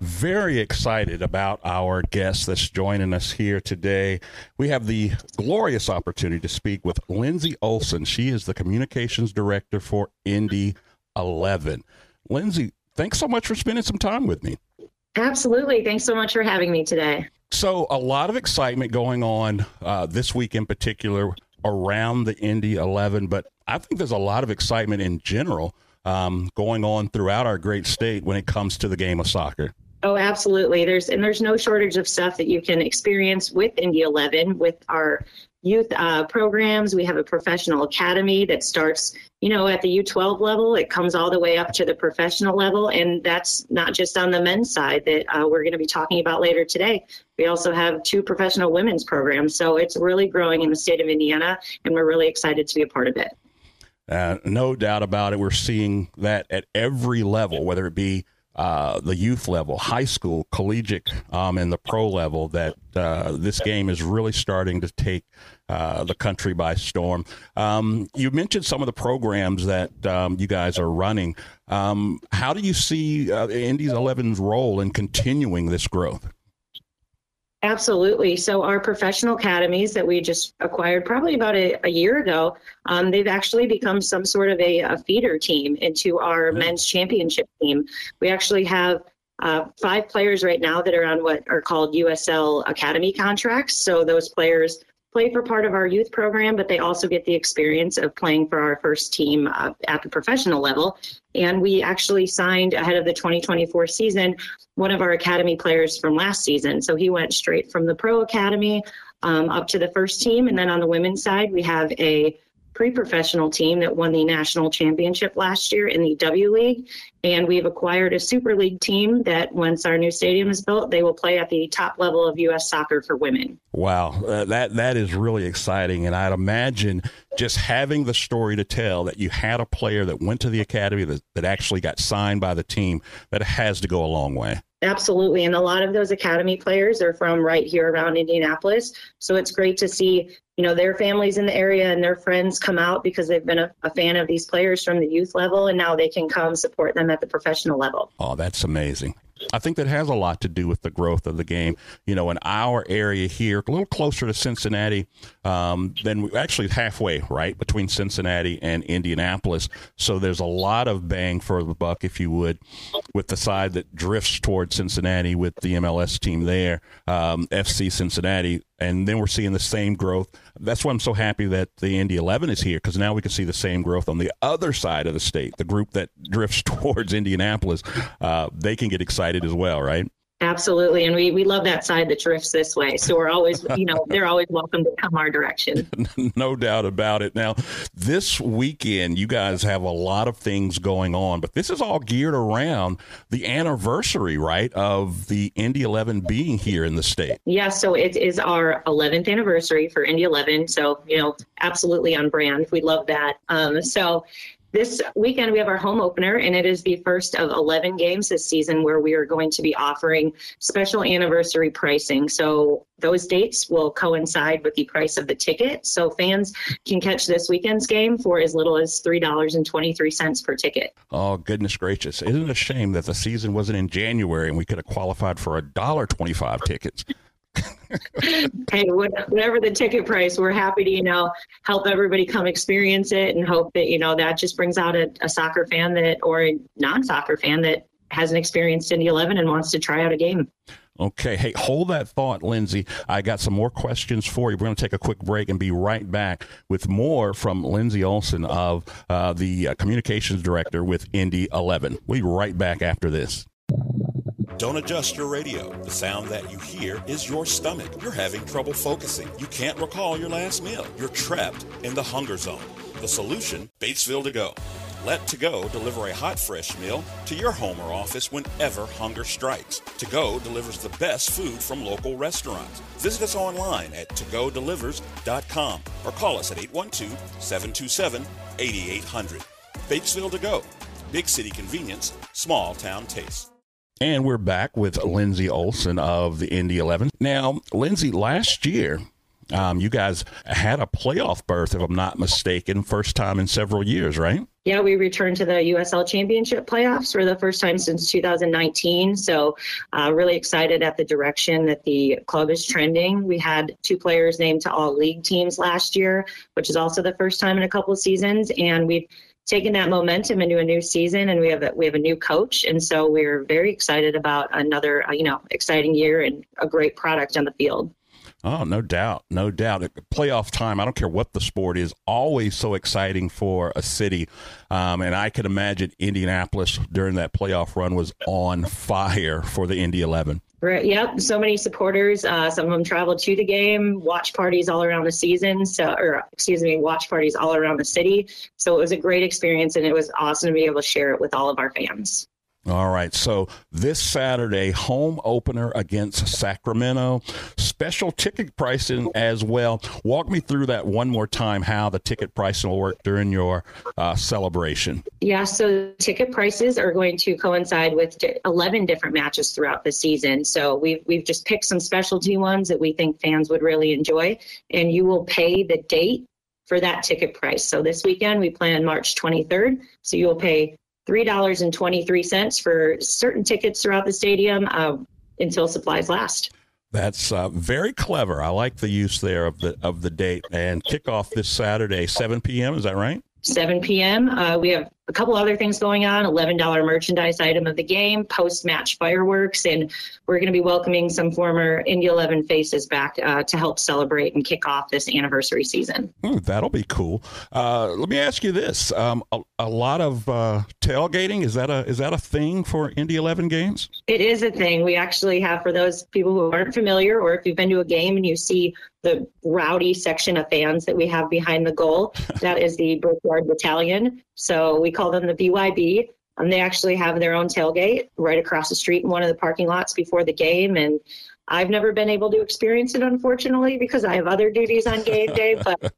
Very excited about our guest that's joining us here today. We have the glorious opportunity to speak with Lindsey Olson. She is the communications director for Indy 11. Lindsey, thanks so much for spending some time with me. Absolutely. Thanks so much for having me today. So a lot of excitement going on this week in particular around the Indy 11, but I think there's a lot of excitement in general going on throughout our great state when it comes to the game of soccer. Oh, absolutely. There's no shortage of stuff that you can experience with Indy 11 with our youth programs. We have a professional academy that starts, at the U12 level. It comes all the way up to the professional level. And that's not just on the men's side that we're going to be talking about later today. We also have 2 professional women's programs. So it's really growing in the state of Indiana, and we're really excited to be a part of it. No doubt about it. We're seeing that at every level, whether it be the youth level, high school, collegiate, and the pro level, that this game is really starting to take the country by storm. You mentioned some of the programs that you guys are running. How do you see Indy 11's role in continuing this growth? Absolutely. So our professional academies that we just acquired probably about a year ago, they've actually become some sort of a feeder team into our men's championship team. We actually have 5 players right now that are on what are called USL Academy contracts. So those players play for part of our youth program, but they also get the experience of playing for our first team at the professional level. And we actually signed ahead of the 2024 season one of our academy players from last season. So he went straight from the pro academy up to the first team. And then on the women's side, we have a pre-professional team that won the national championship last year in the W League. And we've acquired a Super League team that once our new stadium is built, they will play at the top level of U.S. soccer for women. Wow, that is really exciting. And I'd imagine just having the story to tell that you had a player that went to the academy that actually got signed by the team, that has to go a long way. Absolutely. And a lot of those academy players are from right here around Indianapolis. So it's great to see, their families in the area and their friends come out because they've been a fan of these players from the youth level, and now they can come support them at the professional level. Oh, that's amazing. I think that has a lot to do with the growth of the game. In our area here, a little closer to Cincinnati than actually halfway, right, between Cincinnati and Indianapolis. So there's a lot of bang for the buck, if you would, with the side that drifts towards Cincinnati with the MLS team there, FC Cincinnati. And then we're seeing the same growth. That's why I'm so happy that the Indy 11 is here, because now we can see the same growth on the other side of the state, the group that drifts towards Indianapolis. They can get excited as well, right? Absolutely. And we love that side that drifts this way. So we're always, they're always welcome to come our direction. No doubt about it. Now, this weekend, you guys have a lot of things going on, but this is all geared around the anniversary, right, of the Indy 11 being here in the state. Yeah, so it is our 11th anniversary for Indy 11. So, absolutely on brand. We love that. This weekend, we have our home opener, and it is the first of 11 games this season where we are going to be offering special anniversary pricing. So those dates will coincide with the price of the ticket. So fans can catch this weekend's game for as little as $3.23 per ticket. Oh, goodness gracious. Isn't it a shame that the season wasn't in January and we could have qualified for $1.25 tickets? Hey, whatever the ticket price, we're happy to, help everybody come experience it, and hope that, that just brings out a soccer fan or a non-soccer fan that hasn't experienced Indy 11 and wants to try out a game. Okay. Hey, hold that thought, Lindsey. I got some more questions for you. We're going to take a quick break and be right back with more from Lindsey Olson of the communications director with Indy 11. We'll be right back after this. Don't adjust your radio. The sound that you hear is your stomach. You're having trouble focusing. You can't recall your last meal. You're trapped in the hunger zone. The solution, Batesville To Go. Let To Go deliver a hot, fresh meal to your home or office whenever hunger strikes. To Go delivers the best food from local restaurants. Visit us online at togodelivers.com or call us at 812-727-8800. Batesville To Go. Big city convenience, small town taste. And we're back with Lindsey Olson of the Indy 11. Now, Lindsey, last year, You guys had a playoff berth, if I'm not mistaken, first time in several years, right? Yeah, we returned to the USL Championship playoffs for the first time since 2019. So really excited at the direction that the club is trending. We had 2 players named to all league teams last year, which is also the first time in a couple of seasons. And we've taken that momentum into a new season, and we have a new coach. And so we're very excited about another, exciting year and a great product on the field. Oh, no doubt. No doubt. Playoff time, I don't care what the sport is, always so exciting for a city. And I can imagine Indianapolis during that playoff run was on fire for the Indy 11. Right. Yep. So many supporters. Some of them traveled to the game, watch parties all around the season. Watch parties all around the city. So it was a great experience, and it was awesome to be able to share it with all of our fans. All right. So this Saturday, home opener against Sacramento, special ticket pricing as well. Walk me through that one more time, how the ticket pricing will work during your celebration. Yeah. So ticket prices are going to coincide with 11 different matches throughout the season. So we've just picked some specialty ones that we think fans would really enjoy, and you will pay the date for that ticket price. So this weekend we plan March 23rd. So you will pay $3.23 for certain tickets throughout the stadium until supplies last. That's very clever. I like the use there of the date. And kickoff this Saturday, 7 p.m. Is that right? 7 p.m. We have a couple other things going on, $11 merchandise item of the game, post-match fireworks, and we're going to be welcoming some former Indy 11 faces back to help celebrate and kick off this anniversary season. That'll be cool. Let me ask you this. A lot of tailgating, is that a thing for Indy 11 games? It is a thing. We actually have, for those people who aren't familiar, or if you've been to a game and you see the rowdy section of fans that we have behind the goal, that is the Brickyard Battalion. So we call them the BYB. They actually have their own tailgate right across the street in one of the parking lots before the game. And I've never been able to experience it, unfortunately, because I have other duties on game day. But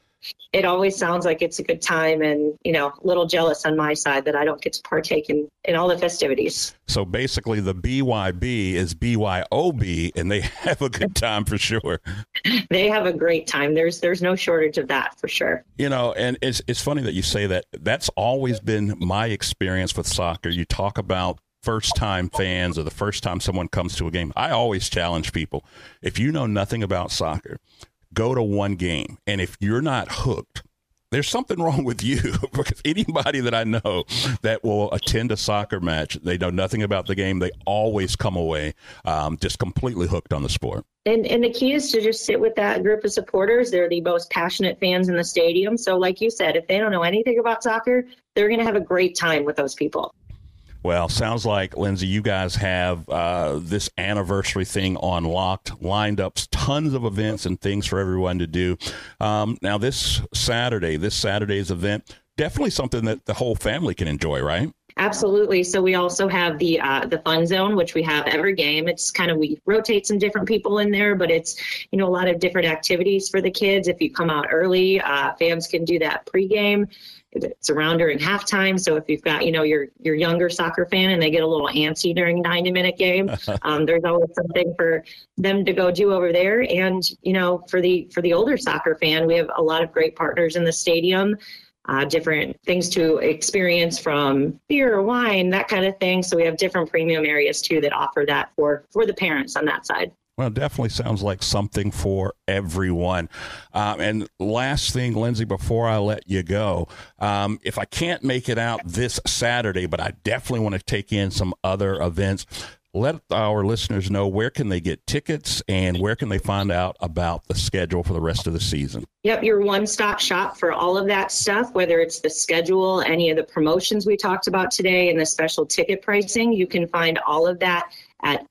it always sounds like it's a good time, and, a little jealous on my side that I don't get to partake in all the festivities. So basically the BYB is BYOB, and they have a good time for sure. They have a great time. There's no shortage of that for sure. And it's funny that you say that. That's always been my experience with soccer. You talk about first-time fans or the first time someone comes to a game. I always challenge people, if you know nothing about soccer, go to one game. And if you're not hooked, there's something wrong with you, because anybody that I know that will attend a soccer match, they know nothing about the game, they always come away just completely hooked on the sport. And the key is to just sit with that group of supporters. They're the most passionate fans in the stadium. So like you said, if they don't know anything about soccer, they're going to have a great time with those people. Well, sounds like, Lindsay, you guys have this anniversary thing on locked, lined up tons of events and things for everyone to do. Now, this Saturday's event, definitely something that the whole family can enjoy, right? Absolutely. So we also have the fun zone, which we have every game. It's kind of, we rotate some different people in there, but it's, a lot of different activities for the kids. If you come out early, fans can do that pregame. It's around during halftime. So if you've got, your younger soccer fan and they get a little antsy during 90-minute game, there's always something for them to go do over there. And, for the older soccer fan, we have a lot of great partners in the stadium, different things to experience, from beer or wine, that kind of thing. So we have different premium areas too that offer that for the parents on that side. Well, it definitely sounds like something for everyone. And last thing, Lindsay, before I let you go, if I can't make it out this Saturday, but I definitely want to take in some other events, let our listeners know, where can they get tickets and where can they find out about the schedule for the rest of the season? Yep, your one-stop shop for all of that stuff, whether it's the schedule, any of the promotions we talked about today, and the special ticket pricing. You can find all of that at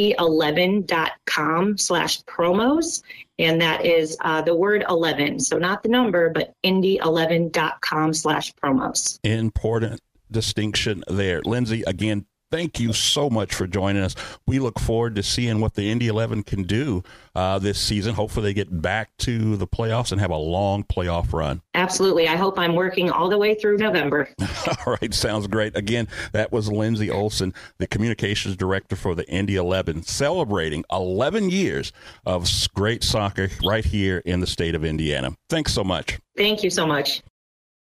indy11.com/promos. And that is the word 11. So not the number, but indy11.com/promos. Important distinction there. Lindsay, again, thank you so much for joining us. We look forward to seeing what the Indy 11 can do this season. Hopefully they get back to the playoffs and have a long playoff run. Absolutely. I hope I'm working all the way through November. All right. Sounds great. Again, that was Lindsay Olson, the communications director for the Indy 11, celebrating 11 years of great soccer right here in the state of Indiana. Thanks so much. Thank you so much.